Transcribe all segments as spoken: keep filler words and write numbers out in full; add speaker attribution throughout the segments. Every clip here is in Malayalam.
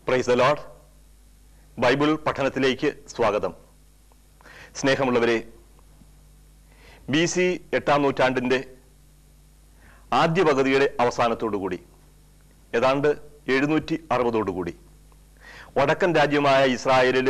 Speaker 1: Praise the Lord. ബൈബിൾ പഠനത്തിലേക്ക് സ്വാഗതം. സ്നേഹമുള്ളവരെ, ബി സി എട്ടാം നൂറ്റാണ്ടിൻ്റെ ആദ്യ പകുതിയുടെ അവസാനത്തോടുകൂടി ഏതാണ്ട് എഴുന്നൂറ്റി അറുപതോടുകൂടി വടക്കൻ രാജ്യമായ ഇസ്രായേലിൽ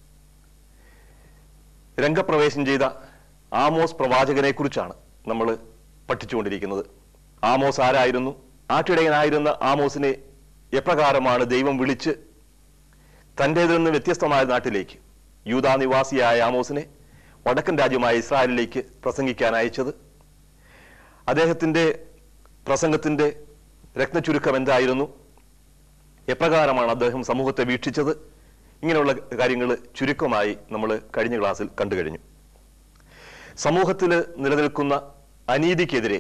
Speaker 1: രംഗപ്രവേശം ചെയ്ത ആമോസ് പ്രവാചകനെ കുറിച്ചാണ് നമ്മൾ പഠിച്ചുകൊണ്ടിരിക്കുന്നത്. ആമോസ് ആരായിരുന്നു? ആട്ടിടയനായിരുന്ന ആമോസിനെ എപ്രകാരമാണ് ദൈവം വിളിച്ച് തൻ്റേതിൽ നിന്ന് വ്യത്യസ്തമായ നാട്ടിലേക്ക്, യൂദാ നിവാസിയായ ആമോസിനെ വടക്കൻ രാജ്യമായ ഇസ്രായേലിലേക്ക് പ്രസംഗിക്കാൻ അയച്ചത്? അദ്ദേഹത്തിൻ്റെ പ്രസംഗത്തിൻ്റെ രത്നചുരുക്കം എന്തായിരുന്നു? എപ്രകാരമാണ് അദ്ദേഹം സമൂഹത്തെ വീക്ഷിച്ചത്? ഇങ്ങനെയുള്ള കാര്യങ്ങൾ ചുരുക്കമായി നമ്മൾ കഴിഞ്ഞ ക്ലാസ്സിൽ കണ്ടു കഴിഞ്ഞു. സമൂഹത്തിൽ നിലനിൽക്കുന്ന അനീതിക്കെതിരെ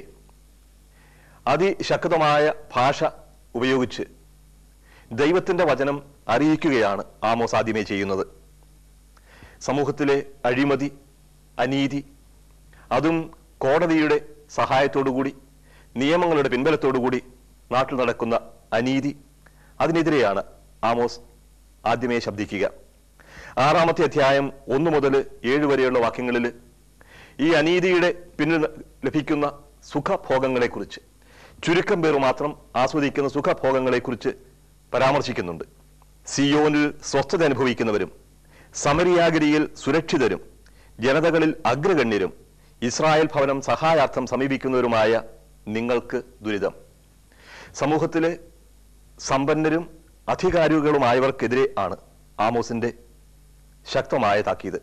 Speaker 1: അതിശക്തമായ ഭാഷ ഉപയോഗിച്ച് ദൈവത്തിൻ്റെ വചനം അറിയിക്കുകയാണ് ആമോസ് ആദ്യമേ ചെയ്യുന്നത്. സമൂഹത്തിലെ അഴിമതി, അനീതി, അതും കോടതിയുടെ സഹായത്തോടുകൂടി, നിയമങ്ങളുടെ പിൻബലത്തോടുകൂടി നാട്ടിൽ നടക്കുന്ന അനീതി, അതിനെതിരെയാണ് ആമോസ് ആദ്യമേ ശബ്ദിക്കുക. ആറാമത്തെ അധ്യായം ഒന്ന് മുതൽ ഏഴ് വരെയുള്ള വാക്യങ്ങളിൽ ഈ അനീതിയുടെ പിന്നിൽ ലഭിക്കുന്ന സുഖഭോഗങ്ങളെക്കുറിച്ച്, ചുരുക്കം പേർ മാത്രം ആസ്വദിക്കുന്ന സുഖഭോഗങ്ങളെക്കുറിച്ച് പരാമർശിക്കുന്നുണ്ട്. സിയോനിൽ സ്വസ്ഥത അനുഭവിക്കുന്നവരും സമരിയാഗിരിയിൽ സുരക്ഷിതരും ജനതകളിൽ അഗ്രഗണ്യരും ഇസ്രായേൽ ഭവനം സഹായാർത്ഥം സമീപിക്കുന്നവരുമായ നിങ്ങൾക്ക് ദുരിതം. സമൂഹത്തിലെ സമ്പന്നരും അധികാരികളുമായവർക്കെതിരെ ആണ് ആമോസിന്റെ ശക്തമായ താക്കീത്.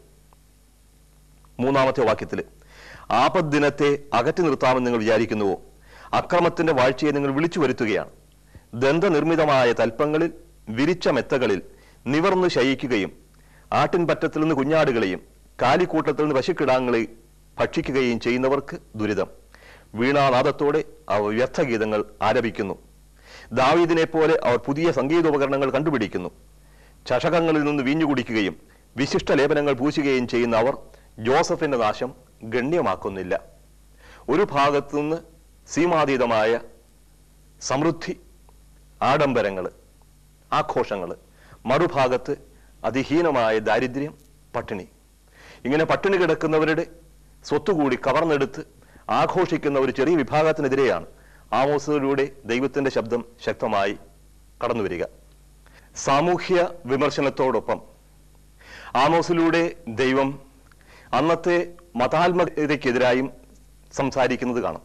Speaker 1: മൂന്നാമത്തെ വാക്യത്തിൽ, ആപത് ദിനത്തെ അകറ്റി നിർത്താമെന്ന് നിങ്ങൾ വിചാരിക്കുന്നുവോ? അക്രമത്തിന്റെ വാഴ്ചയെ നിങ്ങൾ വിളിച്ചു വരുത്തുകയാണ്. ദന്തനിർമ്മിതമായ തൽപ്പങ്ങളിൽ, വിരിച്ച മെത്തകളിൽ നിവർന്ന് ശയിക്കുകയും ആട്ടിൻപറ്റത്തിൽ നിന്ന് കുഞ്ഞാടുകളെയും കാലിക്കൂട്ടത്തിൽ നിന്ന് പശുക്കിടാങ്ങളെയും ഭക്ഷിക്കുകയും ചെയ്യുന്നവർക്ക് ദുരിതം. വീണാനാദത്തോടെ അവർ വ്യർത്ഥഗീതങ്ങൾ ആലപിക്കുന്നു. ദാവീദിനെ പോലെ അവർ പുതിയ സംഗീതോപകരണങ്ങൾ കണ്ടുപിടിക്കുന്നു. ചഷകങ്ങളിൽ നിന്ന് വീഞ്ഞു കുടിക്കുകയും വിശിഷ്ട ലേപനങ്ങൾ പൂശുകയും ചെയ്യുന്ന അവർ ജോസഫിന്റെ നാശം ഗണ്യമാക്കുന്നില്ല. ഒരു ഭാഗത്തു നിന്ന് സീമാതീതമായ സമൃദ്ധി, ആഡംബരങ്ങൾ, ആഘോഷങ്ങൾ, മറുഭാഗത്ത് അതിഹീനമായ ദാരിദ്ര്യം, പട്ടിണി. ഇങ്ങനെ പട്ടിണി കിടക്കുന്നവരുടെ സ്വത്തുകൂടി കവർന്നെടുത്ത് ആഘോഷിക്കുന്ന ഒരു ചെറിയ വിഭാഗത്തിനെതിരെയാണ് ആമോസിലൂടെ ദൈവത്തിന്റെ ശബ്ദം ശക്തമായി കടന്നു വരിക. സാമൂഹ്യ വിമർശനത്തോടൊപ്പം ആമോസിലൂടെ ദൈവം അന്നത്തെ മതാത്മകതയ്ക്കെതിരായും സംസാരിക്കുന്നത് കാണാം.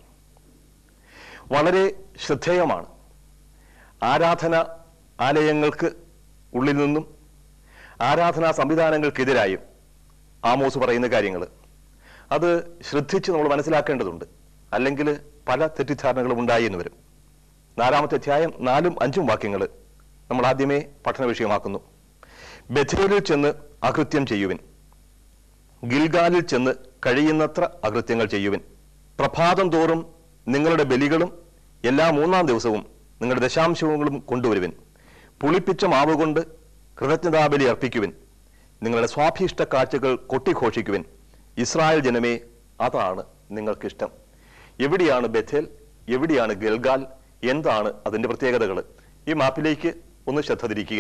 Speaker 1: വളരെ ശ്രദ്ധേയമാണ്. ആരാധന ആലയങ്ങൾക്ക് ഉള്ളിൽ നിന്നും ആരാധനാ സംവിധാനങ്ങൾക്കെതിരായും ആമോസ് പറയുന്ന കാര്യങ്ങൾ അത് ശ്രദ്ധിച്ച് നമ്മൾ മനസ്സിലാക്കേണ്ടതുണ്ട്. അല്ലെങ്കിൽ പല തെറ്റിദ്ധാരണകളും ഉണ്ടായി എന്ന് വരും. നാലാമത്തെ അധ്യായം നാലും അഞ്ചും വാക്യങ്ങൾ നമ്മൾ ആദ്യമേ പഠന വിഷയമാക്കുന്നു. ബഥേലിൽ ചെന്ന് അകൃത്യം ചെയ്യുവിൻ, ഗിൽഗാലിൽ ചെന്ന് കഴിയുന്നത്ര അകൃത്യങ്ങൾ ചെയ്യുവിൻ. പ്രഭാതം തോറും നിങ്ങളുടെ ബലികളും എല്ലാ മൂന്നാം ദിവസവും നിങ്ങളുടെ ദശാംശങ്ങളും കൊണ്ടുവരുവിൻ. പുളിപ്പിച്ച മാവ് കൊണ്ട് കൃതജ്ഞതാബലി അർപ്പിക്കുവിൻ. നിങ്ങളുടെ സ്വാഭീഷ്ട കാഴ്ചകൾ കൊട്ടിഘോഷിക്കുവിൻ. ഇസ്രായേൽ ജനമേ, അതാണ് നിങ്ങൾക്കിഷ്ടം. എവിടെയാണ് ബഥേൽ? എവിടെയാണ് ഗിൽഗാൽ? എന്താണ് അതിൻ്റെ പ്രത്യേകതകൾ? ഈ മാപ്പിലേക്ക് ഒന്ന് ശ്രദ്ധ തിരിക്കുക.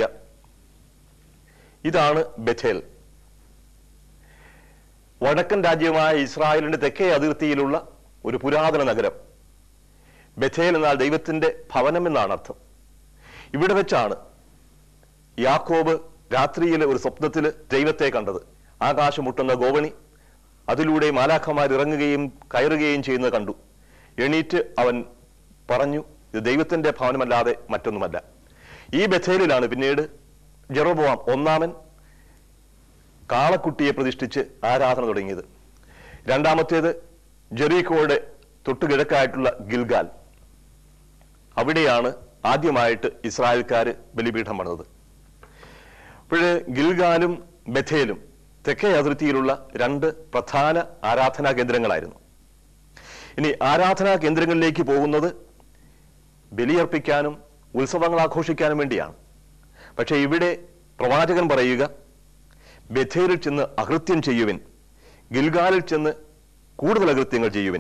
Speaker 1: ഇതാണ് ബഥേൽ. വടക്കൻ രാജ്യമായ ഇസ്രായേലിന്റെ തെക്കേ അതിർത്തിയിലുള്ള ഒരു പുരാതന നഗരം. ബഥേൽ എന്നാൽ ദൈവത്തിന്റെ ഭവനം എന്നാണ് അർത്ഥം. ഇവിടെ വെച്ചാണ് യാക്കോബ് രാത്രിയിലെ ഒരു സ്വപ്നത്തിൽ ദൈവത്തെ കണ്ടത്. ആകാശം മുട്ടുന്ന ഗോവണി, അതിലൂടെ മാലാഖമാർ ഇറങ്ങുകയും കയറുകയും ചെയ്യുന്നത് കണ്ടു. എണീറ്റ് അവൻ പറഞ്ഞു, ഇത് ദൈവത്തിന്റെ ഭവനമല്ലാതെ മറ്റൊന്നുമല്ല. ഈ ബഥേലിലാണ് പിന്നീട് ജെറോബോവാം ഒന്നാമൻ കാളക്കുട്ടിയെ പ്രതിഷ്ഠിച്ച് ആരാധന തുടങ്ങിയത്. രണ്ടാമത്തേത് ജെറീക്കോയുടെ തൊട്ടുകിഴക്കായിട്ടുള്ള ഗിൽഗാൽ. അവിടെയാണ് ആദ്യമായിട്ട് ഇസ്രായേൽക്കാർ ബലിപീഠം പണിതത്. അപ്പോഴ് ഗിൽഗാലും ബഥേലും തെക്കേ അതിർത്തിയിലുള്ള രണ്ട് പ്രധാന ആരാധനാ കേന്ദ്രങ്ങളായിരുന്നു. ഇനി ആരാധനാ കേന്ദ്രങ്ങളിലേക്ക് പോകുന്നത് ബലിയർപ്പിക്കാനും ഉത്സവങ്ങൾ ആഘോഷിക്കാനും വേണ്ടിയാണ്. പക്ഷെ ഇവിടെ പ്രവാചകൻ പറയുക, ബഥേലിൽ ചെന്ന് അകൃത്യം ചെയ്യുവിൻ, ഗിൽഗാലിൽ ചെന്ന് കൂടുതൽ അകൃത്യങ്ങൾ ചെയ്യുവിൻ.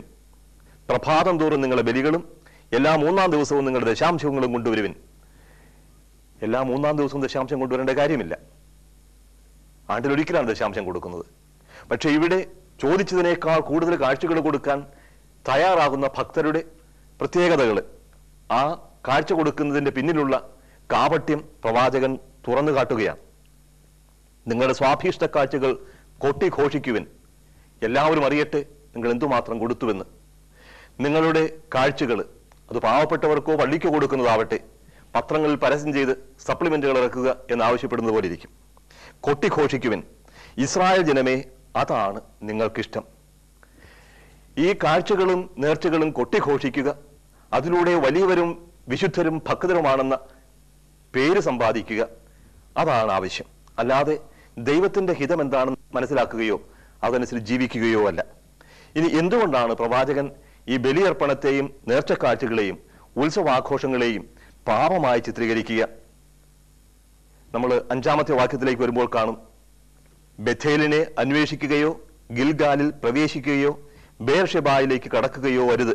Speaker 1: പ്രഭാതം തോറും നിങ്ങളുടെ ബലികളും എല്ലാ മൂന്നാം ദിവസവും നിങ്ങളുടെ ദശാംശങ്ങളും കൊണ്ടുവരുവിൻ. എല്ലാ മൂന്നാം ദിവസവും ദശാംശം കൊണ്ടുവരേണ്ട കാര്യമില്ല. ആണ്ടിലൊരിക്കലാണ് ദശാംശം കൊടുക്കുന്നത്. പക്ഷെ ഇവിടെ ചോദിച്ചതിനേക്കാൾ കൂടുതൽ കാഴ്ചകൾ കൊടുക്കാൻ തയ്യാറാകുന്ന ഭക്തരുടെ പ്രത്യേകതകൾ, ആ കാഴ്ച കൊടുക്കുന്നതിന്റെ പിന്നിലുള്ള കാപട്യം പ്രവാചകൻ തുറന്നു കാട്ടുകയാണ്. നിങ്ങളുടെ സ്വാഭീഷ്ട കാഴ്ചകൾ കൊട്ടിഘോഷിക്കുവിൻ, എല്ലാവരും അറിയട്ടെ നിങ്ങൾ എന്തുമാത്രം കൊടുത്തുവെന്ന്. നിങ്ങളുടെ കാഴ്ചകൾ അത് പാവപ്പെട്ടവർക്കോ പള്ളിക്കോ കൊടുക്കുന്നതാവട്ടെ, പത്രങ്ങളിൽ പരസ്യം ചെയ്ത് സപ്ലിമെന്റുകൾ ഇറക്കുക എന്നാവശ്യപ്പെടുന്നത് പോലെ ഇരിക്കും. കൊട്ടിഘോഷിക്കുവിൻ, ഇസ്രായേൽ ജനമേ അതാണ് നിങ്ങൾക്കിഷ്ടം. ഈ കാഴ്ചകളും നേർച്ചകളും കൊട്ടിഘോഷിക്കുക, അതിലൂടെ വലിയവരും വിശുദ്ധരും ഭക്തരുമാണെന്ന പേര് സമ്പാദിക്കുക, അതാണ് ആവശ്യം. അല്ലാതെ ദൈവത്തിന്റെ ഹിതം എന്താണെന്ന് മനസ്സിലാക്കുകയോ അതനുസരിച്ച് ജീവിക്കുകയോ അല്ല. ഇനി എന്തുകൊണ്ടാണ് പ്രവാചകൻ ഈ ബലിയർപ്പണത്തെയും നേർച്ചക്കാഴ്ചകളെയും ഉത്സവാഘോഷങ്ങളെയും പാപമായി ചിത്രീകരിക്കുക? നമ്മൾ അഞ്ചാമത്തെ വാക്യത്തിലേക്ക് വരുമ്പോൾ കാണും, ബഥേലിനെ അന്വേഷിക്കുകയോ ഗിൽഗാലിൽ പ്രവേശിക്കുകയോ ബേർഷെബായിലേക്ക് കടക്കുകയോ അരുത്.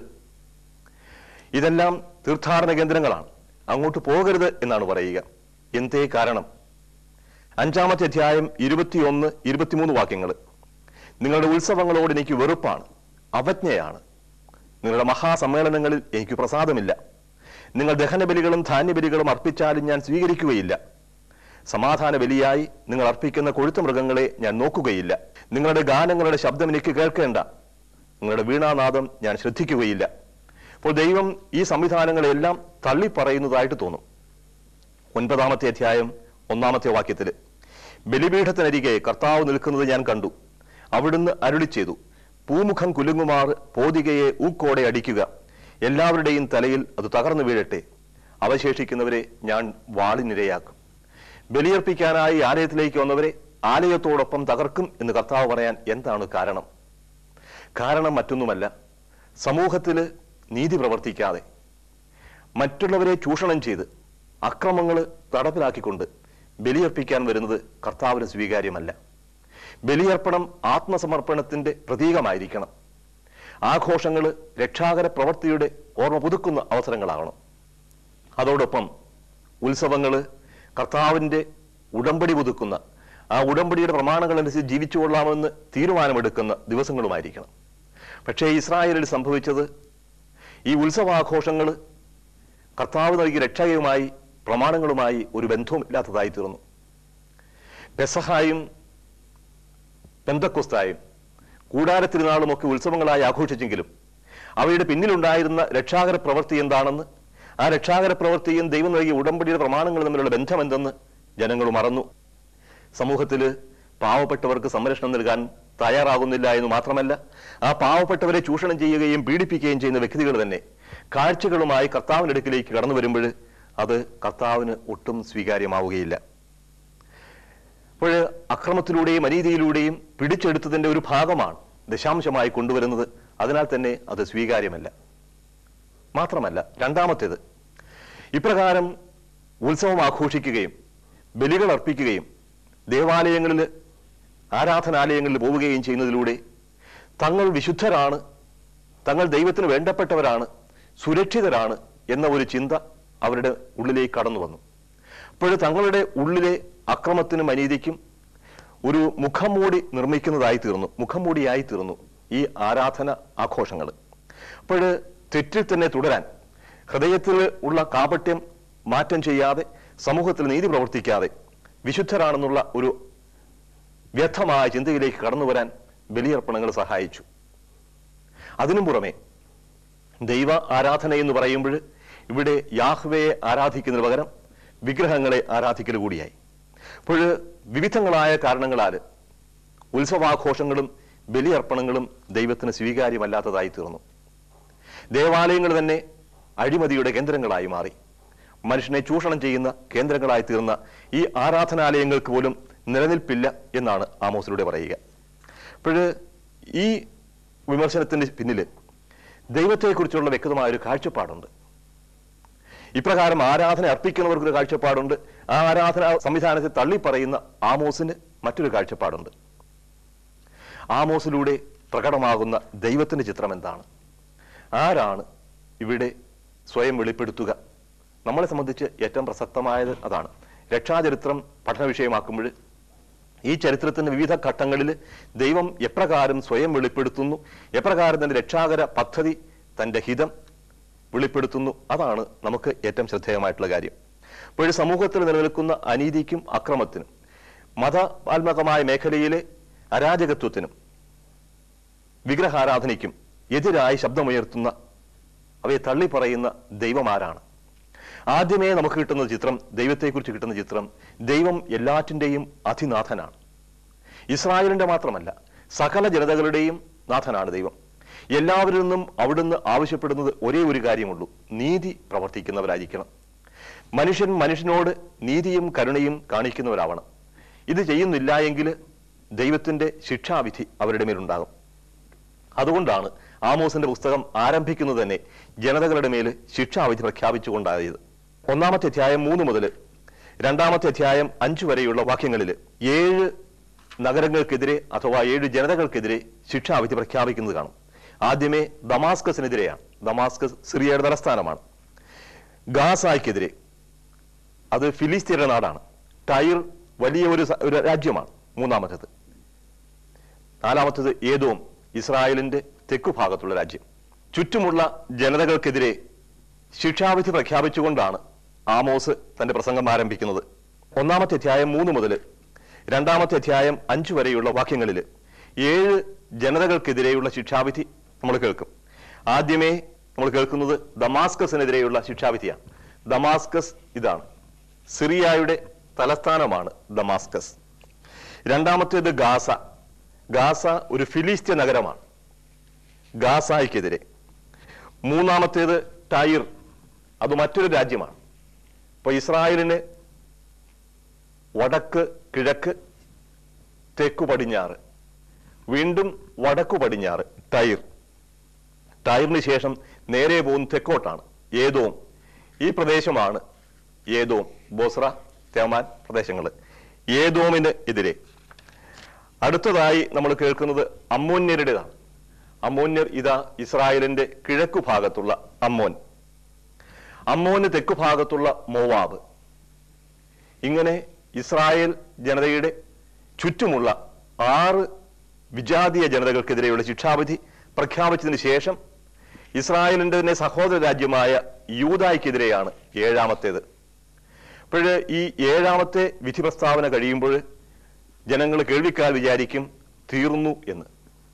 Speaker 1: ഇതെല്ലാം തീർത്ഥാടന കേന്ദ്രങ്ങളാണ്, അങ്ങോട്ട് പോകരുത് എന്നാണ് പറയുക. എന്തേ കാരണം? അഞ്ചാമത്തെ അധ്യായം ഇരുപത്തിയൊന്ന് ഇരുപത്തിമൂന്ന് വാക്യങ്ങൾ, നിങ്ങളുടെ ഉത്സവങ്ങളോട് എനിക്ക് വെറുപ്പാണ്, അവജ്ഞയാണ്. നിങ്ങളുടെ മഹാസമ്മേളനങ്ങളിൽ എനിക്ക് പ്രസാദമില്ല. നിങ്ങൾ ദഹനബലികളും ധാന്യബലികളും അർപ്പിച്ചാലും ഞാൻ സ്വീകരിക്കുകയില്ല. സമാധാന ബലിയായി നിങ്ങൾ അർപ്പിക്കുന്ന കൊഴുത്ത മൃഗങ്ങളെ ഞാൻ നോക്കുകയില്ല. നിങ്ങളുടെ ഗാനങ്ങളുടെ ശബ്ദം എനിക്ക് കേൾക്കേണ്ട, നിങ്ങളുടെ വീണാനാദം ഞാൻ ശ്രദ്ധിക്കുകയില്ല. അപ്പോൾ ദൈവം ഈ സംവിധാനങ്ങളെല്ലാം തള്ളിപ്പറയുന്നതായിട്ട് തോന്നും. ഒൻപതാമത്തെ അധ്യായം ഒന്നാമത്തെ വാക്യത്തിൽ, ബലിപീഠത്തിനരികെ കർത്താവ് നിൽക്കുന്നത് ഞാൻ കണ്ടു. അവിടുന്ന് അരുളി ചെയ്തു, പൂമുഖം കുലുങ്ങുമാർ പോതികയെ ഊക്കോടെ അടിക്കുക, എല്ലാവരുടെയും തലയിൽ അത് തകർന്നു വീഴട്ടെ, അവശേഷിക്കുന്നവരെ ഞാൻ വാളിനിരയാക്കും. ബലിയർപ്പിക്കാനായി ആലയത്തിലേക്ക് വന്നവരെ ആലയത്തോടൊപ്പം തകർക്കും എന്ന് കർത്താവ് പറയാൻ എന്താണ് കാരണം? കാരണം മറ്റൊന്നുമല്ല, സമൂഹത്തിൽ നീതി പ്രവർത്തിക്കാതെ മറ്റുള്ളവരെ ചൂഷണം ചെയ്ത് അക്രമങ്ങൾ നടപ്പിലാക്കിക്കൊണ്ട് ബലിയർപ്പിക്കാൻ വരുന്നത് കർത്താവിന് സ്വീകാര്യമല്ല. ബലിയർപ്പണം ആത്മസമർപ്പണത്തിന്റെ പ്രതീകമായിരിക്കണം. ആഘോഷങ്ങൾ രക്ഷാകര പ്രവൃത്തിയുടെ ഓർമ്മ പുതുക്കുന്ന അവസരങ്ങളാകണം. അതോടൊപ്പം ഉത്സവങ്ങൾ കർത്താവിന്റെ ഉടമ്പടി പുതുക്കുന്ന, ആ ഉടമ്പടിയുടെ പ്രമാണങ്ങളനുസരിച്ച് ജീവിച്ചു കൊള്ളാമെന്ന് തീരുമാനമെടുക്കുന്ന ദിവസങ്ങളുമായിരിക്കണം. പക്ഷേ ഇസ്രായേലിൽ സംഭവിച്ചത്, ഈ ഉത്സവാഘോഷങ്ങൾ കർത്താവ് നൽകിയ രക്ഷകയുമായി പ്രമാണങ്ങളുമായി ഒരു ബന്ധവും ഇല്ലാത്തതായി തീർന്നു. പെസഹായും പെന്തക്കൊസ്തായും കൂടാരത്തിരുനാളുമൊക്കെ ഉത്സവങ്ങളായി ആഘോഷിച്ചെങ്കിലും അവയുടെ പിന്നിലുണ്ടായിരുന്ന രക്ഷാകര പ്രവൃത്തി എന്താണെന്ന്, ആ രക്ഷാകര പ്രവൃത്തിയും ദൈവം നൽകിയ ഉടമ്പടിയുടെ പ്രമാണങ്ങൾ തമ്മിലുള്ള ബന്ധം എന്തെന്ന് ജനങ്ങൾ മറന്നു. സമൂഹത്തിൽ പാവപ്പെട്ടവർക്ക് സംരക്ഷണം നൽകാൻ തയ്യാറാകുന്നില്ല എന്ന് മാത്രമല്ല, ആ പാവപ്പെട്ടവരെ ചൂഷണം ചെയ്യുകയും പീഡിപ്പിക്കുകയും ചെയ്യുന്ന വ്യക്തികൾ തന്നെ കാഴ്ചകളുമായി കർത്താവിന്റെ അടുക്കിലേക്ക് കടന്നു വരുമ്പോൾ അത് കർത്താവിന് ഒട്ടും സ്വീകാര്യമാവുകയില്ല. അപ്പോൾ അക്രമത്തിലൂടെയും അനീതിയിലൂടെയും പിടിച്ചെടുത്തതിന്റെ ഒരു ഭാഗമാണ് ദശാംശമായി കൊണ്ടുവരുന്നത്. അതിനാൽ തന്നെ അത് സ്വീകാര്യമല്ല. മാത്രമല്ല, രണ്ടാമത്തേത്, ഇപ്രകാരം ഉത്സവം ആഘോഷിക്കുകയും ബലികൾ അർപ്പിക്കുകയും ദേവാലയങ്ങളിൽ ആരാധനാലയങ്ങളിൽ പോവുകയും ചെയ്യുന്നതിലൂടെ തങ്ങൾ വിശുദ്ധരാണ്, തങ്ങൾ ദൈവത്തിന് വേണ്ടപ്പെട്ടവരാണ്, സുരക്ഷിതരാണ് എന്ന ഒരു ചിന്ത അവരുടെ ഉള്ളിലേക്ക് കടന്നു വന്നു. അപ്പോൾ തങ്ങളുടെ ഉള്ളിലെ അക്രമത്തിനും അനീതിക്കും ഒരു മുഖംമൂടി നിർമ്മിക്കുന്നതായി തീർന്നു, മുഖംമൂടിയായി തീർന്നു ഈ ആരാധന ആഘോഷങ്ങൾ. അപ്പോൾ തെറ്റിൽ തന്നെ തുടരാൻ, ഹൃദയത്തിൽ ഉള്ള കാപട്യം മാറ്റം ചെയ്യാതെ, സമൂഹത്തിൽ നീതി പ്രവർത്തിക്കാതെ വിശുദ്ധരാണെന്നുള്ള ഒരു വ്യർത്ഥമായ ചിന്തയിലേക്ക് കടന്നു വരാൻ ബലിയർപ്പണങ്ങൾ സഹായിച്ചു. അതിനും പുറമെ ദൈവ ആരാധന എന്ന് പറയുമ്പോൾ ഇവിടെ യാഹ്വയെ ആരാധിക്കുന്നതിന് പകരം വിഗ്രഹങ്ങളെ ആരാധിക്കൽ കൂടിയായി. അപ്പോൾ വിവിധങ്ങളായ കാരണങ്ങളാൽ ഉത്സവാഘോഷങ്ങളും ബലിയർപ്പണങ്ങളും ദൈവത്തിന് സ്വീകാര്യമല്ലാത്തതായി തീർന്നു. ദേവാലയങ്ങൾ തന്നെ അഴിമതിയുടെ കേന്ദ്രങ്ങളായി മാറി. മനുഷ്യനെ ചൂഷണം ചെയ്യുന്ന കേന്ദ്രങ്ങളായി തീർന്ന ഈ ആരാധനാലയങ്ങൾക്ക് പോലും നിലനിൽപ്പില്ല എന്നാണ് ആമോസിലൂടെ പറയുക. അപ്പോൾ ഈ വിമർശനത്തിന്റെ പിന്നിൽ ദൈവത്തെക്കുറിച്ചുള്ള വ്യക്തമായ ഒരു കാഴ്ചപ്പാടുണ്ട്. ഇപ്രകാരം ആരാധന അർപ്പിക്കുന്നവർക്കൊരു കാഴ്ചപ്പാടുണ്ട്. ആ ആരാധന സംവിധാനത്തെ തള്ളിപ്പറയുന്ന ആമോസിന് മറ്റൊരു കാഴ്ചപ്പാടുണ്ട്. ആമോസിലൂടെ പ്രകടമാകുന്ന ദൈവത്തിന്റെ ചിത്രം എന്താണ്? ആരാണ് ഇവിടെ സ്വയം വെളിപ്പെടുത്തുക? നമ്മളെ സംബന്ധിച്ച് ഏറ്റവും പ്രസക്തമായത് അതാണ്. രക്ഷാചരിത്രം പഠന വിഷയമാക്കുമ്പോൾ ഈ ചരിത്രത്തിന്റെ വിവിധ ഘട്ടങ്ങളിൽ ദൈവം എപ്രകാരം സ്വയം വെളിപ്പെടുത്തുന്നു, എപ്രകാരം തന്റെ രക്ഷാകര പദ്ധതി, തന്റെ ഹിതം വെളിപ്പെടുത്തുന്നു, അതാണ് നമുക്ക് ഏറ്റവും ശ്രദ്ധേയമായിട്ടുള്ള കാര്യം. അപ്പോൾ സമൂഹത്തിൽ നിലനിൽക്കുന്ന അനീതിക്കും അക്രമത്തിനും മതാത്മകമായ മേഖലയിലെ അരാജകത്വത്തിനും വിഗ്രഹാരാധനയ്ക്കും എതിരായി ശബ്ദമുയർത്തുന്ന, അവയെ തള്ളിപ്പറയുന്ന ദൈവമാരാണ്? ആദ്യമേ നമുക്ക് കിട്ടുന്ന ചിത്രം, ദൈവത്തെക്കുറിച്ച് കിട്ടുന്ന ചിത്രം, ദൈവം എല്ലാറ്റിൻ്റെയും അധിനാഥനാണ്. ഇസ്രായേലിന്റെ മാത്രമല്ല, സകല ജനതകളുടെയും നാഥനാണ് ദൈവം. എല്ലാവരിൽ നിന്നും അവിടുന്ന് ആവശ്യപ്പെടുന്നത് ഒരേ ഒരു കാര്യമുള്ളൂ: നീതി പ്രവർത്തിക്കുന്നവരായിരിക്കണം. മനുഷ്യൻ മനുഷ്യനോട് നീതിയും കരുണയും കാണിക്കുന്നവരാവണം. ഇത് ചെയ്യുന്നില്ല എങ്കിൽ ദൈവത്തിന്റെ ശിക്ഷാവിധി അവരുടെ മേലുണ്ടാകും. അതുകൊണ്ടാണ് ആമോസിന്റെ പുസ്തകം ആരംഭിക്കുന്നത് തന്നെ ജനതകളുടെ മേൽ ശിക്ഷാവിധി പ്രഖ്യാപിച്ചുകൊണ്ടായത്. ഒന്നാമത്തെ അധ്യായം മൂന്ന് മുതൽ രണ്ടാമത്തെ അധ്യായം അഞ്ചു വരെയുള്ള വാക്യങ്ങളിൽ ഏഴ് നഗരങ്ങൾക്കെതിരെ അഥവാ ഏഴ് ജനതകൾക്കെതിരെ ശിക്ഷാവിധി പ്രഖ്യാപിക്കുന്നത് കാണും. ആദ്യമേ ദമാസ്കസിനെതിരെയാണ്. ദമാസ്കസ് സിറിയയുടെ തലസ്ഥാനമാണ്. ഗാസായ്ക്കെതിരെ, അത് ഫിലിസ്തീനയുടെ നാടാണ്. ടൈർ വലിയ ഒരു ഒരു രാജ്യമാണ്, മൂന്നാമത്തേത്. നാലാമത്തേത് ഏദോം, ഇസ്രായേലിന്റെ തെക്കുഭാഗത്തുള്ള രാജ്യം. ചുറ്റുമുള്ള ജനതകൾക്കെതിരെ ശിക്ഷാവിധി പ്രഖ്യാപിച്ചുകൊണ്ടാണ് ആമോസ് തന്റെ പ്രസംഗം ആരംഭിക്കുന്നത്. ഒന്നാമത്തെ അധ്യായം മൂന്ന് മുതൽ രണ്ടാമത്തെ അധ്യായം അഞ്ചു വരെയുള്ള വാക്യങ്ങളിൽ ഏഴ് ജനതകൾക്കെതിരെയുള്ള ശിക്ഷാവിധി നമ്മൾ കേൾക്കും. ആദ്യമേ നമ്മൾ കേൾക്കുന്നത് ദമാസ്കസിനെതിരെയുള്ള ശിക്ഷാവിധിയാണ്. ദമാസ്കസ് ഇതാണ്, സിറിയയുടെ തലസ്ഥാനമാണ് ദമാസ്കസ്. രണ്ടാമത്തേത് ഗാസ. ഗാസ ഒരു ഫിലിസ്ത്യ നഗരമാണ്, ഗാസായ്ക്കെതിരെ. മൂന്നാമത്തേത് ടൈർ, അത് മറ്റൊരു രാജ്യമാണ്. ഇപ്പൊ ഇസ്രായേലിന് വടക്ക് കിഴക്ക്, തെക്കു പടിഞ്ഞാറ്, വീണ്ടും വടക്കു പടിഞ്ഞാറ് ടൈർ. ടൈറിന് ശേഷം നേരെ പോകുന്ന തെക്കോട്ടാണ് ഏദോം. ഈ പ്രദേശമാണ് ഏദോം, ബോസ്ര, തേമാൻ പ്രദേശങ്ങൾ. ഏദോമിന് എതിരെ അടുത്തതായി നമ്മൾ കേൾക്കുന്നത് അമ്മോന്യരുടേതാണ്. അമ്മോന്യർ ഇതാ ഇസ്രായേലിന്റെ കിഴക്കു ഭാഗത്തുള്ള അമ്മോൻ, അമ്മോന് തെക്കു ഭാഗത്തുള്ള മോവാബ്. ഇങ്ങനെ ഇസ്രായേൽ ജനതയുടെ ചുറ്റുമുള്ള ആറ് വിജാതീയ ജനതകൾക്കെതിരെയുള്ള ശിക്ഷാവിധി പ്രഖ്യാപിച്ചതിന് ശേഷം ഇസ്രായേലിന്റെ തന്നെ സഹോദര രാജ്യമായ യൂദായ്ക്കെതിരെയാണ് ഏഴാമത്തേത്. അപ്പോൾ ഈ ഏഴാമത്തെ വിധി പ്രസ്താവന കഴിയുമ്പോൾ ജനങ്ങൾ കേൾവിക്കാൽ വിചാരിക്കും തീർന്നു എന്ന്.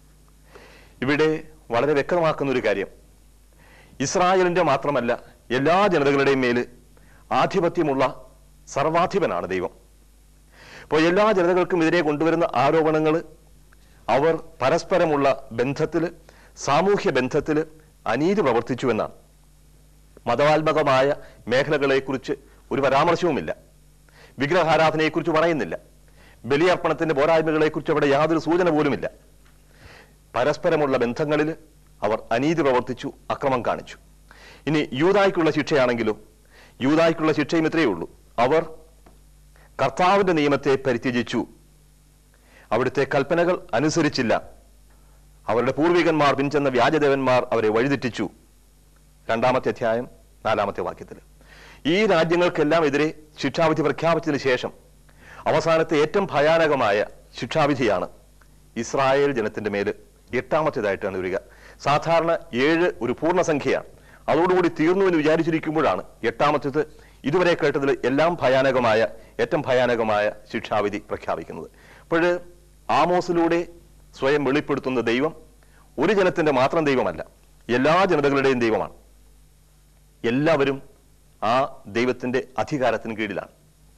Speaker 1: ഇവിടെ വളരെ വ്യക്തമാക്കുന്ന ഒരു കാര്യം, ഇസ്രായേലിന്റെ മാത്രമല്ല എല്ലാ ജനതകളുടെയും മേൽ ആധിപത്യമുള്ള സർവാധിപനാണ് ദൈവം. അപ്പോൾ എല്ലാ ജനതകൾക്കും എതിരെ കൊണ്ടുവരുന്ന ആരോപണങ്ങൾ അവർ പരസ്പരമുള്ള ബന്ധത്തിൽ, സാമൂഹ്യ ബന്ധത്തിൽ അനീതി പ്രവർത്തിച്ചു എന്നാണ്. മതാത്മകമായ മേഖലകളെക്കുറിച്ച് ഒരു പരാമർശവുമില്ല, വിഗ്രഹാരാധനയെക്കുറിച്ച് പറയുന്നില്ല, ബലിയർപ്പണത്തിന്റെ പോരായ്മകളെക്കുറിച്ച് അവിടെ യാതൊരു സൂചന പോലുമില്ല. പരസ്പരമുള്ള ബന്ധങ്ങളിൽ അവർ അനീതി പ്രവർത്തിച്ചു, അക്രമം കാണിച്ചു. ഇനി യൂദായ്ക്കുള്ള ശിക്ഷയാണെങ്കിലോ, യൂദായ്ക്കുള്ള ശിക്ഷയും ഇത്രയേ ഉള്ളൂ: അവർ കർത്താവിന്റെ നിയമത്തെ പരിത്യജിച്ചു, അവിടുത്തെ കൽപ്പനകൾ അനുസരിച്ചില്ല, അവരുടെ പൂർവികന്മാർ പിൻചെന്ന വ്യാജദേവന്മാർ അവരെ വഴിതെറ്റിച്ചു. രണ്ടാമത്തെ അധ്യായം നാലാമത്തെ വാക്യത്തിൽ ഈ രാജ്യങ്ങൾക്കെല്ലാം എതിരെ ശിക്ഷാവിധി പ്രഖ്യാപിച്ചതിന് ശേഷം അവസാനത്തെ ഏറ്റവും ഭയാനകമായ ശിക്ഷാവിധിയാണ് ഇസ്രായേൽ ജനത്തിന്റെ മേൽ എട്ടാമത്തേതായിട്ടാണ് വരിക. സാധാരണ ഏഴ് ഒരു പൂർണ്ണസംഖ്യയാണ്, അതോടുകൂടി തീർന്നു എന്ന് വിചാരിച്ചിരിക്കുമ്പോഴാണ് എട്ടാമത്തേത് ഇതുവരെ കേട്ടതിൽ എല്ലാം ഭയാനകമായ, ഏറ്റവും ഭയാനകമായ ശിക്ഷാവിധി പ്രഖ്യാപിക്കുന്നത്. അപ്പോൾ ആമോസിലൂടെ സ്വയം വെളിപ്പെടുത്തുന്ന ദൈവം ഒരു ജനത്തിന്റെ മാത്രം ദൈവമല്ല, എല്ലാ ജനതകളുടെയും ദൈവമാണ്. എല്ലാവരും ആ ദൈവത്തിന്റെ അധികാരത്തിന് കീഴിലാണ്.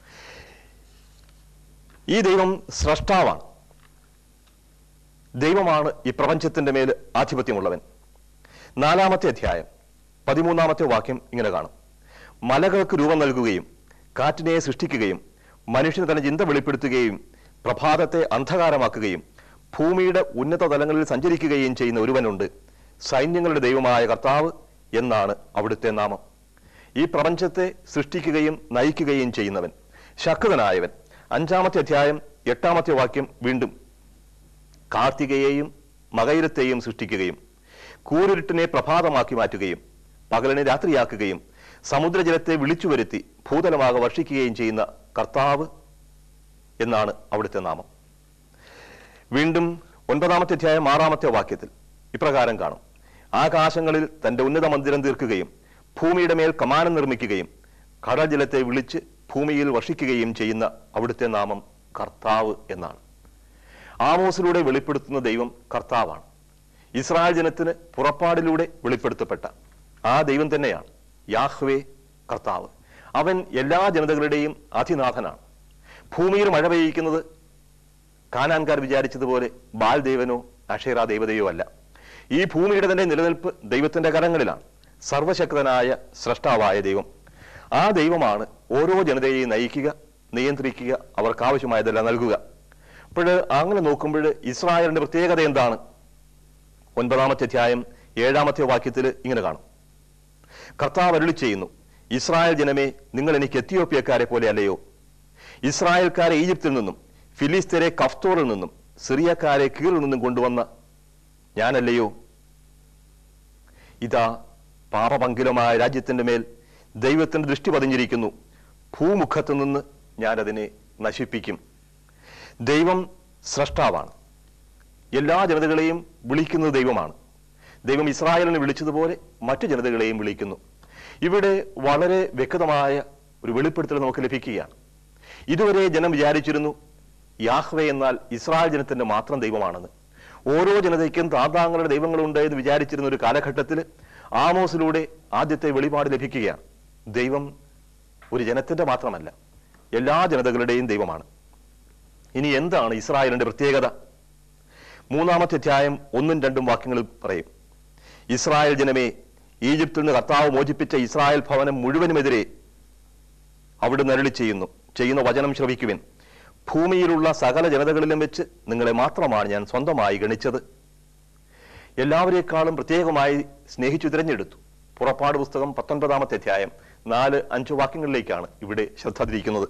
Speaker 1: ഈ ദൈവം സ്രഷ്ടാവാണ്, ദൈവമാണ് ഈ പ്രപഞ്ചത്തിന്റെ മേൽ ആധിപത്യമുള്ളവൻ. നാലാമത്തെ അധ്യായം പതിമൂന്നാമത്തെ വാക്യം ഇങ്ങനെ കാണും: മലകൾക്ക് രൂപം നൽകുകയും കാറ്റിനെ സൃഷ്ടിക്കുകയും മനുഷ്യന് തന്റെ ചിന്ത വെളിപ്പെടുത്തുകയും പ്രഭാതത്തെ അന്ധകാരമാക്കുകയും ഭൂമിയുടെ ഉന്നത തലങ്ങളിൽ സഞ്ചരിക്കുകയും ചെയ്യുന്ന ഒരുവനുണ്ട്, സൈന്യങ്ങളുടെ ദൈവമായ കർത്താവ് എന്നാണ് അവിടുത്തെ നാമം. ഈ പ്രപഞ്ചത്തെ സൃഷ്ടിക്കുകയും നയിക്കുകയും ചെയ്യുന്നവൻ, ശക്തനായവൻ. അഞ്ചാമത്തെ അധ്യായം എട്ടാമത്തെ വാക്യം വീണ്ടും: കാർത്തികയെയും മകയിരത്തെയും സൃഷ്ടിക്കുകയും കൂരിരുട്ടിനെ പ്രഭാതമാക്കി മാറ്റുകയും പകലിനെ രാത്രിയാക്കുകയും സമുദ്രജലത്തെ വിളിച്ചു വരുത്തി ഭൂതലമാകെ വർഷിക്കുകയും ചെയ്യുന്ന കർത്താവ് എന്നാണ് അവിടുത്തെ നാമം. വീണ്ടും ഒൻപതാമത്തെ അധ്യായം ആറാമത്തെ വാക്യത്തിൽ ഇപ്രകാരം കാണും: ആകാശങ്ങളിൽ തന്റെ ഉന്നത മന്ദിരം തീർക്കുകയും ഭൂമിയുടെ മേൽ കമാനം നിർമ്മിക്കുകയും കടൽ ജലത്തെ വിളിച്ച് ഭൂമിയിൽ വർഷിക്കുകയും ചെയ്യുന്ന അവിടുത്തെ നാമം കർത്താവ് എന്നാണ്. ആമോസിലൂടെ വെളിപ്പെടുത്തുന്ന ദൈവം കർത്താവാണ്. ഇസ്രായേൽ ജനത്തിന് പുറപ്പാടിലൂടെ വെളിപ്പെടുത്തപ്പെട്ട ആ ദൈവം തന്നെയാണ് യാഹ്വേ, കർത്താവ്. അവൻ എല്ലാ ജനതകളുടെയും അതിനാഥനാണ്. ഭൂമിയിൽ മഴ പെയ്യിക്കുന്നത് കാനാൻകാർ വിചാരിച്ചതുപോലെ ബാൽ ദേവനോ അക്ഷേറ ദേവതയോ അല്ല. ഈ ഭൂമിയുടെ തന്നെ നിലനിൽപ്പ് ദൈവത്തിന്റെ കരങ്ങളിലാണ്. സർവശക്തനായ സ്രഷ്ടാവായ ദൈവം, ആ ദൈവമാണ് ഓരോ ജനതയെയും നയിക്കുക, നിയന്ത്രിക്കുക, അവർക്ക് ആവശ്യമായതെല്ലാം നൽകുക. അപ്പോൾ അങ്ങനെ നോക്കുമ്പോൾ ഇസ്രായേലിന്റെ പ്രത്യേകത എന്താണ്? ഒൻപതാമത്തെ അധ്യായം ഏഴാമത്തെ വാക്യത്തിൽ ഇങ്ങനെ കാണും: കർത്താവ് അരുളി ചെയ്യുന്നു, ഇസ്രായേൽ ജനമേ, നിങ്ങൾ എനിക്ക് എത്യോപ്യക്കാരെ പോലെ അല്ലയോ? ഇസ്രായേൽക്കാരെ ഈജിപ്തിൽ നിന്നും ഫിലിസ്തീനെ കഫ്തോറിൽ നിന്നും സിറിയക്കാരെ കീറിൽ നിന്നും കൊണ്ടുവന്ന ഞാനല്ലയോ? ഇതാ പാപപങ്കിലമായ രാജ്യത്തിന്റെ മേൽ ദൈവത്തിന്റെ ദൃഷ്ടി പതിഞ്ഞിരിക്കുന്നു. ഭൂമുഖത്ത് നിന്ന് ഞാനതിനെ നശിപ്പിക്കും. ദൈവം സ്രഷ്ടാവാണ്. എല്ലാ ജനതകളെയും വിളിക്കുന്നത് ദൈവമാണ്. ദൈവം ഇസ്രായേലിനെ വിളിച്ചതുപോലെ മറ്റു ജനതകളെയും വിളിക്കുന്നു. ഇവിടെ വളരെ വ്യക്തമായ ഒരു വെളിപ്പെടുത്തൽ നമുക്ക് ലഭിക്കുകയാണ്. ഇതുവരെ ജനം വിചാരിച്ചിരുന്നു യാഹ്വേ എന്നാൽ ഇസ്രായേൽ ജനത്തിന്റെ മാത്രം ദൈവമാണെന്ന്. ഓരോ ജനതയ്ക്കും താതാങ്ങളുടെ ദൈവങ്ങളുണ്ട് എന്ന് വിചാരിച്ചിരുന്ന ഒരു കാലഘട്ടത്തിൽ ആമോസിലൂടെ ആദ്യത്തെ വെളിപാട് ലഭിക്കുകയാണ്. ദൈവം ഒരു ജനത്തിന്റെ മാത്രമല്ല, എല്ലാ ജനതകളുടെയും ദൈവമാണ്. ഇനി എന്താണ് ഇസ്രായേലിന്റെ പ്രത്യേകത? മൂന്നാമത്തെ അധ്യായം ഒന്നും രണ്ടും വാക്യങ്ങളിൽ പറയും: ഇസ്രായേൽ ജനമേ, ഈജിപ്തിൽ നിന്ന് കർത്താവ് മോചിപ്പിച്ച ഇസ്രായേൽ ഭവനം മുഴുവനുമെതിരെ അവിടുന്ന് അരുളി ചെയ്യുന്നു ചെയ്യുന്ന വചനം ശ്രവിക്കുവിൻ. ഭൂമിയിലുള്ള സകല ജനതകളിലും വെച്ച് നിങ്ങളെ മാത്രമാണ് ഞാൻ സ്വന്തമായി ഗണിച്ചത്. എല്ലാവരെക്കാളും പ്രത്യേകമായി സ്നേഹിച്ചു തിരഞ്ഞെടുത്തു. പുറപ്പാട് പുസ്തകം പത്തൊൻപതാമത്തെ അധ്യായം നാല് അഞ്ചു വാക്യങ്ങളിലേക്കാണ് ഇവിടെ ശ്രദ്ധ തിരിക്കുന്നത്.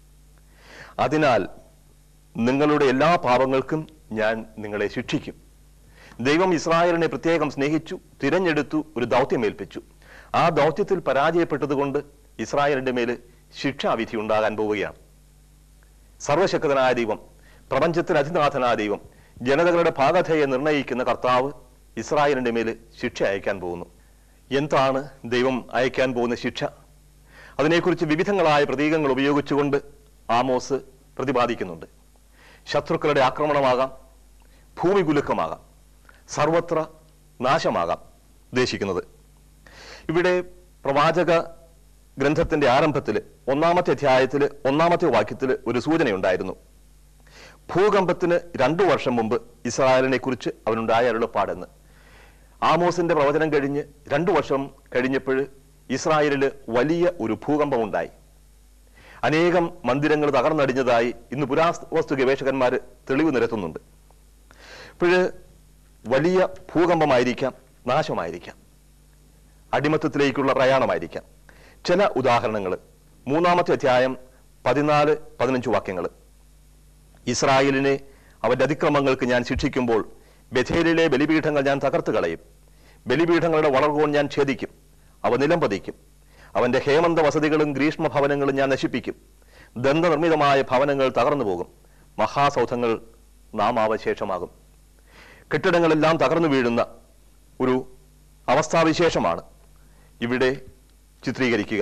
Speaker 1: അതിനാൽ നിങ്ങളുടെ എല്ലാ പാപങ്ങൾക്കും ഞാൻ നിങ്ങളെ ശിക്ഷിക്കും. ദൈവം ഇസ്രായേലിനെ പ്രത്യേകം സ്നേഹിച്ചു, തിരഞ്ഞെടുത്തു, ഒരു ദൗത്യമേൽപ്പിച്ചു. ആ ദൗത്യത്തിൽ പരാജയപ്പെട്ടതുകൊണ്ട് ഇസ്രായേലിന്റെ മേൽ ശിക്ഷാവിധി ഉണ്ടാകാൻ പോവുകയാണ്. സർവശക്തനായ ദൈവം, പ്രപഞ്ചത്തിൽ അധിനാഥനായ ദൈവം, ജനതകളുടെ ഭാഗധേയെ നിർണയിക്കുന്ന കർത്താവ് ഇസ്രായേലിന്റെ മേൽ ശിക്ഷ അയക്കാൻ പോകുന്നു. എന്താണ് ദൈവം അയക്കാൻ പോകുന്ന ശിക്ഷ? അതിനെക്കുറിച്ച് വിവിധങ്ങളായ പ്രതീകങ്ങൾ ഉപയോഗിച്ചുകൊണ്ട് ആമോസ് പ്രതിപാദിക്കുന്നുണ്ട്. ശത്രുക്കളുടെ ആക്രമണമാകാം, ഭൂമി കുലുക്കമാകാം, സർവത്ര നാശമാകാം ഉദ്ദേശിക്കുന്നത്. ഇവിടെ പ്രവാചക ഗ്രന്ഥത്തിന്റെ ആരംഭത്തിൽ ഒന്നാമത്തെ അധ്യായത്തിൽ ഒന്നാമത്തെ വാക്യത്തിൽ ഒരു സൂചനയുണ്ടായിരുന്നു. ഭൂകമ്പത്തിന് രണ്ടു വർഷം മുമ്പ് ഇസ്രായേലിനെ കുറിച്ച് അവനുണ്ടായ അരുളപ്പാടെന്ന്. ആമോസിന്റെ പ്രവചനം കഴിഞ്ഞ് രണ്ടു വർഷം കഴിഞ്ഞപ്പോൾ ഇസ്രായേലില് വലിയ ഒരു ഭൂകമ്പം ഉണ്ടായി. അനേകം മന്ദിരങ്ങൾ തകർന്നടിഞ്ഞതായി ഇന്ന് പുരാവസ്തു ഗവേഷകന്മാർ തെളിവ് നിരത്തുന്നുണ്ട്. ഇപ്പോഴ് വലിയ ഭൂകമ്പമായിരിക്കാം, നാശമായിരിക്കാം, അടിമത്തത്തിലേക്കുള്ള പ്രയാണമായിരിക്കാം. ചില ഉദാഹരണങ്ങൾ മൂന്നാമത്തെ അധ്യായം പതിനാല് പതിനഞ്ച് വാക്യങ്ങൾ: ഇസ്രായേലിനെ അവന്റെ അതിക്രമങ്ങൾക്ക് ഞാൻ ശിക്ഷിക്കുമ്പോൾ ബഥേലിലെ ബലിപീഠങ്ങൾ ഞാൻ തകർത്ത് കളയും. ബലിപീഠങ്ങളുടെ വളർകോൺ ഞാൻ ഛേദിക്കും, അവ നിലംപതിക്കും. അവന്റെ ഹേമന്ത വസതികളും ഗ്രീഷ്മഭവനങ്ങളും ഞാൻ നശിപ്പിക്കും. ദന്തനിർമ്മിതമായ ഭവനങ്ങൾ തകർന്നു പോകും, മഹാസൗധങ്ങൾ നാമാവശേഷമാകും. കെട്ടിടങ്ങളെല്ലാം തകർന്നു വീഴുന്ന ഒരു അവസ്ഥാവിശേഷമാണ് ഇവിടെ ചിത്രീകരിക്കുക.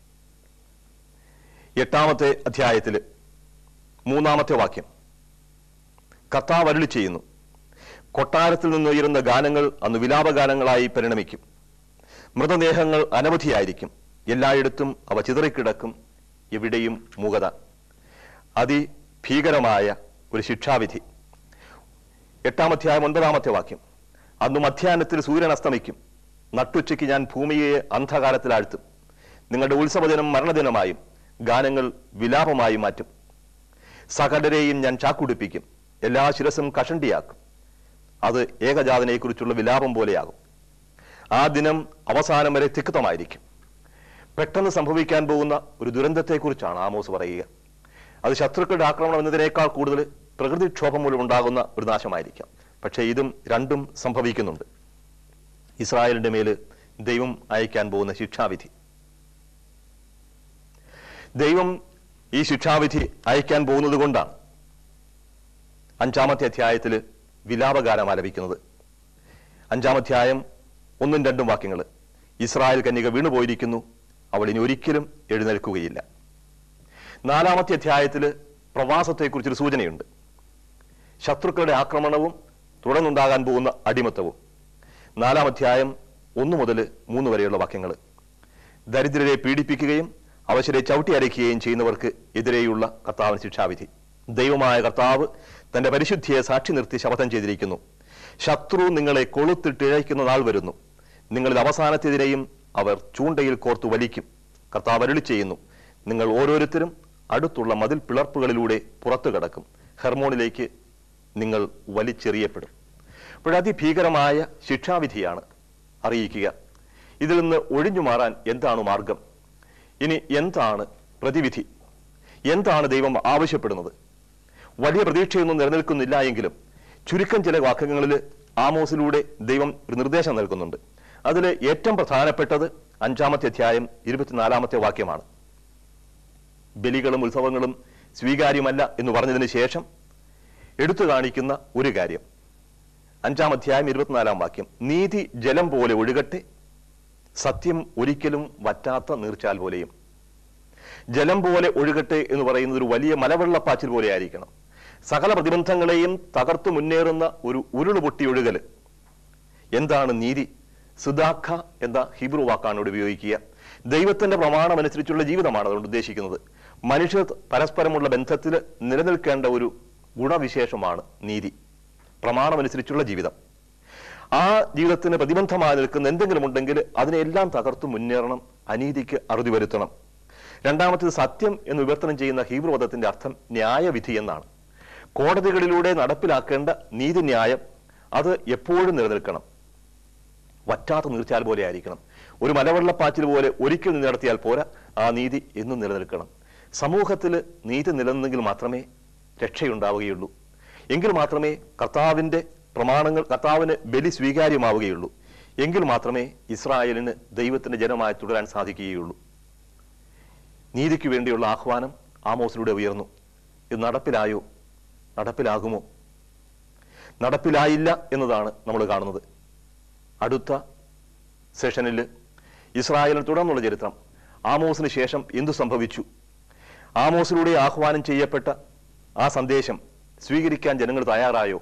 Speaker 1: എട്ടാമത്തെ അധ്യായത്തിൽ മൂന്നാമത്തെ വാക്യം കർത്താവ് അരുളി ചെയ്യുന്നു: കൊട്ടാരത്തിൽ നിന്നുയരുന്ന ഗാനങ്ങൾ അന്ന് വിലാപഗാനങ്ങളായി പരിണമിക്കും. മൃതദേഹങ്ങൾ അനവധിയായിരിക്കും, എല്ലായിടത്തും അവ ചിതറിക്കിടക്കും, എവിടെയും മൂകത. അതിഭീകരമായ ഒരു ശിക്ഷാവിധി. എട്ടാമധ്യായം ഒൻപതാമത്തെ വാക്യം: അന്ന് മധ്യാഹ്നത്തിൽ സൂര്യൻ അസ്തമിക്കും, നട്ടുച്ചയ്ക്ക് ഞാൻ ഭൂമിയെ അന്ധകാരത്തിലാഴ്ത്തും. നിങ്ങളുടെ ഉത്സവദിനം മരണദിനമായും ഗാനങ്ങൾ വിലാപമായും മാറ്റും. സകലരെയും ഞാൻ ചാക്കുടിപ്പിക്കും, എല്ലാ ശിരസും കഷണ്ടിയാക്കും. അത് ഏകജാതനെക്കുറിച്ചുള്ള വിലാപം പോലെയാകും. ആ ദിനം അവസാനം വരെ തിക്തമായിരിക്കും. പെട്ടെന്ന് സംഭവിക്കാൻ പോകുന്ന ഒരു ദുരന്തത്തെക്കുറിച്ചാണ് ആമോസ് പറയുക. അത് ശത്രുക്കളുടെ ആക്രമണം എന്നതിനേക്കാൾ കൂടുതൽ പ്രകൃതിക്ഷോഭം മൂലം ഉണ്ടാകുന്ന ഒരു നാശമായിരിക്കാം. പക്ഷേ ഇതും രണ്ടും സംഭവിക്കുന്നുണ്ട്. ഇസ്രായേലിന്റെ മേല് ദൈവം അയക്കാൻ പോകുന്ന ശിക്ഷാവിധി. ദൈവം ഈ ശിക്ഷാവിധി അയക്കാൻ പോകുന്നത് കൊണ്ടാണ് അഞ്ചാമത്തെ അധ്യായത്തിൽ വിലാപഗാനം ആലപിക്കുന്നത്. അഞ്ചാമധ്യായം ഒന്നും രണ്ടും വാക്യങ്ങൾ: ഇസ്രായേൽ കന്യക വീണുപോയിരിക്കുന്നു, അവൾ ഇനി ഒരിക്കലും എഴുന്നേൽക്കുകയില്ല. നാലാമത്തെ അധ്യായത്തിൽ പ്രവാസത്തെക്കുറിച്ചൊരു സൂചനയുണ്ട്. ശത്രുക്കളുടെ ആക്രമണവും തുടർന്നുണ്ടാകാൻ പോകുന്ന അടിമത്തവും. നാലാം അധ്യായം ഒന്ന് മുതൽ മൂന്ന് വരെയുള്ള വാക്യങ്ങൾ: ദരിദ്രരെ പീഡിപ്പിക്കുകയും അവശരെ ചവിട്ടി അരയ്ക്കുകയും ചെയ്യുന്നവർക്ക് എതിരെയുള്ള കർത്താവിന്റെ ശിക്ഷാവിധി. ദൈവമായ കർത്താവ് തന്റെ പരിശുദ്ധിയെ സാക്ഷി നിർത്തി ശപഥം ചെയ്തിരിക്കുന്നു: ശത്രു നിങ്ങളെ കൊളുത്തിട്ടിഴയ്ക്കുന്ന നാൾ വരുന്നു, നിങ്ങളിൽ അവസാനത്തേതിനെയും അവർ ചൂണ്ടയിൽ കോർത്തു വലിക്കും. കർത്താവ് അരുളി ചെയ്യുന്നു: നിങ്ങൾ ഓരോരുത്തരും അടുത്തുള്ള മതിൽ പിളർപ്പുകളിലൂടെ പുറത്തു കടക്കും, ഹെർമോണിലേക്ക് നിങ്ങൾ വലിച്ചെറിയപ്പെടും. അപ്പോഴതിഭീകരമായ ശിക്ഷാവിധിയാണ് അറിയിക്കുക. ഇതിൽ നിന്ന് ഒഴിഞ്ഞു മാറാൻ എന്താണ് മാർഗം? ഇനി എന്താണ് പ്രതിവിധി? എന്താണ് ദൈവം ആവശ്യപ്പെടുന്നത്? വലിയ പ്രതീക്ഷയൊന്നും നിലനിൽക്കുന്നില്ല എങ്കിലും ചുരുക്കം ചില വാക്യങ്ങളിൽ ആമോസിലൂടെ ദൈവം ഒരു നിർദ്ദേശം നൽകുന്നുണ്ട്. അതിൽ ഏറ്റവും പ്രധാനപ്പെട്ടത് അഞ്ചാമത്തെ അധ്യായം ഇരുപത്തിനാലാമത്തെ വാക്യമാണ്. ബലികളും ഉത്സവങ്ങളും സ്വീകാര്യമല്ല എന്ന് പറഞ്ഞതിന് ശേഷം എടുത്തു കാണിക്കുന്ന ഒരു കാര്യം. അഞ്ചാം അധ്യായം ഇരുപത്തിനാലാം വാക്യം: നീതി ജലം പോലെ ഒഴുകട്ടെ, സത്യം ഒരിക്കലും വറ്റാത്ത നീർച്ചാൽ പോലെയും. ജലം പോലെ ഒഴുകട്ടെ എന്ന് പറയുന്നത് ഒരു വലിയ മലവെള്ളപ്പാച്ചിൽ പോലെ ആയിരിക്കണം. സകല പ്രതിബന്ധങ്ങളെയും തകർത്തു മുന്നേറുന്ന ഒരു ഉരുളുപൊട്ടി ഒഴുകൽ. എന്താണ് നീതി? സുദാഖ എന്ന ഹീബ്രു വാക്കാണ് ഇവിടെ ഉപയോഗിക്കുക. ദൈവത്തിന്റെ പ്രമാണം അനുസരിച്ചുള്ള ജീവിതമാണ് അതുകൊണ്ട് ഉദ്ദേശിക്കുന്നത്. മനുഷ്യർ പരസ്പരമുള്ള ബന്ധത്തിൽ നിലനിൽക്കേണ്ട ഒരു ഗുണവിശേഷമാണ് നീതി, പ്രമാണമനുസരിച്ചുള്ള ജീവിതം. ആ ജീവിതത്തിന് പ്രതിബന്ധമായി നിൽക്കുന്ന എന്തെങ്കിലും ഉണ്ടെങ്കിൽ അതിനെല്ലാം തകർത്തു മുന്നേറണം, അനീതിക്ക് അറുതി വരുത്തണം. രണ്ടാമത്തേത് സത്യം എന്ന് വിവർത്തനം ചെയ്യുന്ന ഹീബ്രു പദത്തിന്റെ അർത്ഥം ന്യായവിധി എന്നാണ്. കോടതികളിലൂടെ നടപ്പിലാക്കേണ്ട നീതിന്യായം അത് എപ്പോഴും നിലനിൽക്കണം, വറ്റാത്ത നീർച്ചാൽ പോലെ ആയിരിക്കണം. ഒരു മലവെള്ളപ്പാച്ചിൽ പോലെ ഒരിക്കൽ നിന്ന് നടത്തിയാൽ പോരാ, ആ നീതി എന്നും നിലനിൽക്കണം. സമൂഹത്തിൽ നീതി നിലനിന്നെങ്കിൽ മാത്രമേ രക്ഷയുണ്ടാവുകയുള്ളൂ. എങ്കിൽ മാത്രമേ കർത്താവിന്റെ പ്രമാണങ്ങൾ, കർത്താവിന് ബലി സ്വീകാര്യമാവുകയുള്ളൂ. എങ്കിൽ മാത്രമേ ഇസ്രായേലിന് ദൈവത്തിന്റെ ജനമായി തുടരാൻ സാധിക്കുകയുള്ളൂ. നീതിക്ക് വേണ്ടിയുള്ള ആഹ്വാനം ആമോസിലൂടെ ഉയർന്നു. ഇത് നടപ്പിലായോ? നടപ്പിലാകുമോ? നടപ്പിലായില്ല എന്നതാണ് നമ്മൾ കാണുന്നത്. അടുത്ത സെഷനിൽ ഇസ്രായേലിന് തുടർന്നുള്ള ചരിത്രം, ആമോസിന് ശേഷം എന്തു സംഭവിച്ചു, ആമോസിലൂടെ ആഹ്വാനം ചെയ്യപ്പെട്ട ആ സന്ദേശം സ്വീകരിക്കാൻ ജനങ്ങൾ തയ്യാറായോ,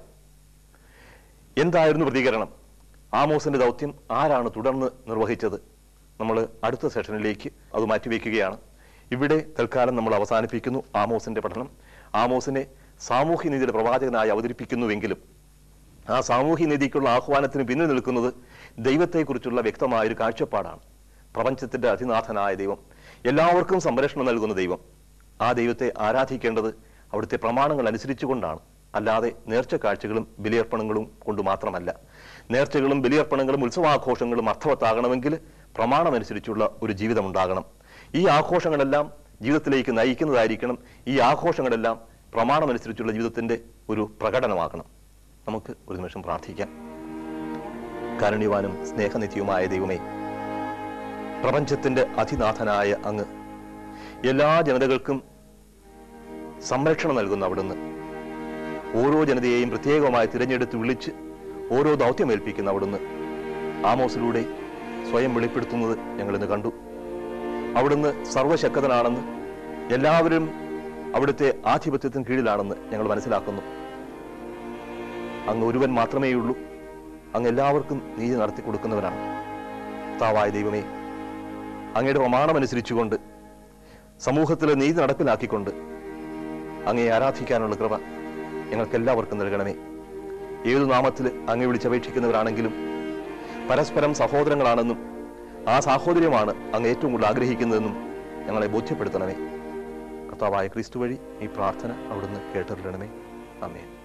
Speaker 1: എന്തായിരുന്നു പ്രതികരണം, ആമോസിന്റെ ദൗത്യം ആരാണ് തുടർന്ന് നിർവഹിച്ചത്? നമ്മൾ അടുത്ത സെഷനിലേക്ക് അത് മാറ്റിവെക്കുകയാണ്. ഇവിടെ തൽക്കാലം നമ്മൾ അവസാനിപ്പിക്കുന്നു ആമോസിന്റെ പഠനം. ആമോസിനെ സാമൂഹ്യ നീതിയുടെ പ്രവാചകനായി അവതരിപ്പിക്കുന്നുവെങ്കിലും ആ സാമൂഹ്യ നീതിക്കുള്ള ആഹ്വാനത്തിന് പിന്നിൽ നിൽക്കുന്നത് ദൈവത്തെക്കുറിച്ചുള്ള വ്യക്തമായൊരു കാഴ്ചപ്പാടാണ്. പ്രപഞ്ചത്തിന്റെ അതിനാഥനായ ദൈവം, എല്ലാവർക്കും സംരക്ഷണം നൽകുന്ന ദൈവം. ആ ദൈവത്തെ ആരാധിക്കേണ്ടത് അവിടുത്തെ പ്രമാണങ്ങൾ അനുസരിച്ചുകൊണ്ടാണ്, അല്ലാതെ നേർച്ച കാഴ്ചകളും ബലിയർപ്പണങ്ങളും കൊണ്ട് മാത്രമല്ല. നേർച്ചകളും ബലിയർപ്പണങ്ങളും ഉത്സവാഘോഷങ്ങളും അർത്ഥവത്താകണമെങ്കിൽ പ്രമാണമനുസരിച്ചുള്ള ഒരു ജീവിതം ഉണ്ടാകണം. ഈ ആഘോഷങ്ങളെല്ലാം ജീവിതത്തിലേക്ക് നയിക്കുന്നതായിരിക്കണം. ഈ ആഘോഷങ്ങളെല്ലാം പ്രമാണമനുസരിച്ചുള്ള ജീവിതത്തിന്റെ ഒരു പ്രകടനമാകണം. നമുക്ക് ഒരു നിമിഷം പ്രാർത്ഥിക്കാം. കാരുണ്യവാനും സ്നേഹനിധിയുമായ ദൈവമേ, പ്രപഞ്ചത്തിന്റെ അതിനാഥനായ അങ്ങ് എല്ലാ ജനതകൾക്കും സംരക്ഷണം നൽകുന്ന അവിടുന്ന് ഓരോ ജനതയെയും പ്രത്യേകമായി തിരഞ്ഞെടുത്ത് വിളിച്ച് ഓരോ ദൗത്യമേൽപ്പിക്കുന്ന അവിടുന്ന് ആമോസിലൂടെ സ്വയം വെളിപ്പെടുത്തുന്നത് ഞങ്ങളിന്ന് കണ്ടു. അവിടുന്ന് സർവശക്തനാണെന്ന്, എല്ലാവരും അവിടുത്തെ ആധിപത്യത്തിന് കീഴിലാണെന്ന് ഞങ്ങൾ മനസ്സിലാക്കുന്നു. അങ്ങ് ഒരുവൻ മാത്രമേയുള്ളൂ. അങ്ങ് എല്ലാവർക്കും നീതി നടത്തി കൊടുക്കുന്നവനാണ്. കർത്താവായ ദൈവമേ, അങ്ങയുടെ പ്രമാണമനുസരിച്ചുകൊണ്ട് സമൂഹത്തിലെ നീതി നടപ്പിലാക്കിക്കൊണ്ട് അങ്ങയെ ആരാധിക്കാനുള്ള കൃപ ഞങ്ങൾക്കെല്ലാവർക്കും നൽകണമേ. ഏതു നാമത്തിൽ അങ്ങയെ വിളിച്ചപേക്ഷിക്കുന്നവരാണെങ്കിലും പരസ്പരം സഹോദരങ്ങളാണെന്നും ആ സാഹോദര്യമാണ് അങ്ങ് ഏറ്റവും കൂടുതൽ ആഗ്രഹിക്കുന്നതെന്നും ഞങ്ങളെ ബോധ്യപ്പെടുത്തണമേ. കർത്താവായ ക്രിസ്തു വഴി ഈ പ്രാർത്ഥന അവിടുന്ന് കേട്ടറിയണമേ. ആമേൻ.